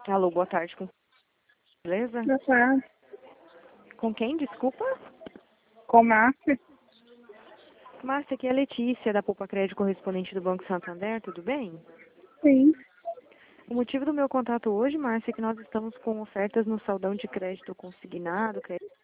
Alô, boa tarde, com beleza? Boa tarde. Com quem, desculpa? Com Márcia? Márcia, aqui é a Letícia, da Poupa Crédito correspondente do Banco Santander, tudo bem? Sim. O motivo do meu contato hoje, Márcia, é que nós estamos com ofertas no saldão de crédito consignado,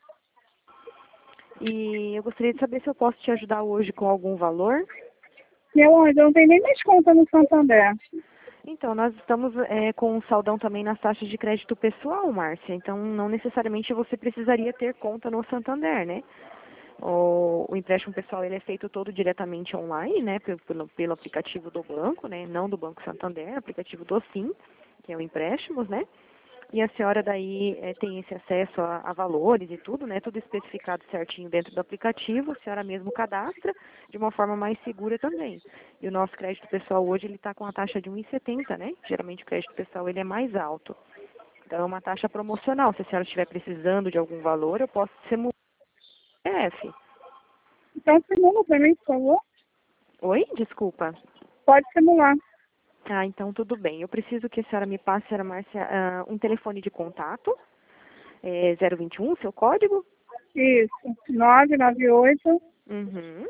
e eu gostaria de saber se eu posso te ajudar hoje com algum valor. Eu não tenho nem mais conta no Santander. Então, nós estamos com um saldão também nas taxas de crédito pessoal, Márcia, então não necessariamente você precisaria ter conta no Santander, né? O empréstimo pessoal ele é feito todo diretamente online, né, pelo aplicativo do banco, né, não do Banco Santander, aplicativo do Sim, que é o empréstimos, né, e a senhora daí tem esse acesso a valores e tudo, né, tudo especificado certinho dentro do aplicativo, a senhora mesmo cadastra de uma forma mais segura também. E o nosso crédito pessoal hoje ele está com a taxa de 1,70, né, geralmente o crédito pessoal ele é mais alto. Então é uma taxa promocional, se a senhora estiver precisando de algum valor, eu posso ser F. Então, simula para mim, por favor. Oi? Desculpa. Pode simular. Ah, então tudo bem. Eu preciso que a senhora me passe, senhora Márcia, um telefone de contato. 021, seu código? Isso. 998 Uhum.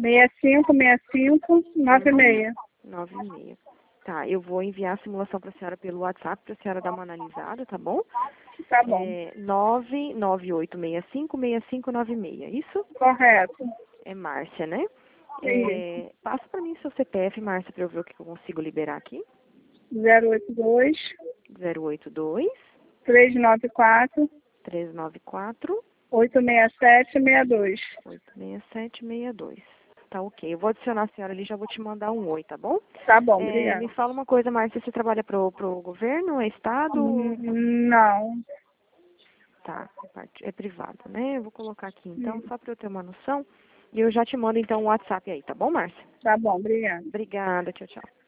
6565 96. 96. Tá, eu vou enviar a simulação para a senhora pelo WhatsApp para a senhora dar uma analisada, tá bom? Tá bom. 998656596. Isso? Correto. É Márcia, né? Isso. Passa para mim seu CPF, Márcia, para eu ver o que eu consigo liberar aqui. 082 082 394 394 86762. 86762. Tá ok. Eu vou adicionar a senhora ali e já vou te mandar um oi, tá bom? Tá bom, obrigada. Me fala uma coisa, Márcia, você trabalha pro governo, é estado? Não. Tá, é privado, né? Eu vou colocar aqui então, só para eu ter uma noção. E eu já te mando então o WhatsApp aí, tá bom, Márcia? Tá bom, obrigada. Obrigada, tchau, tchau.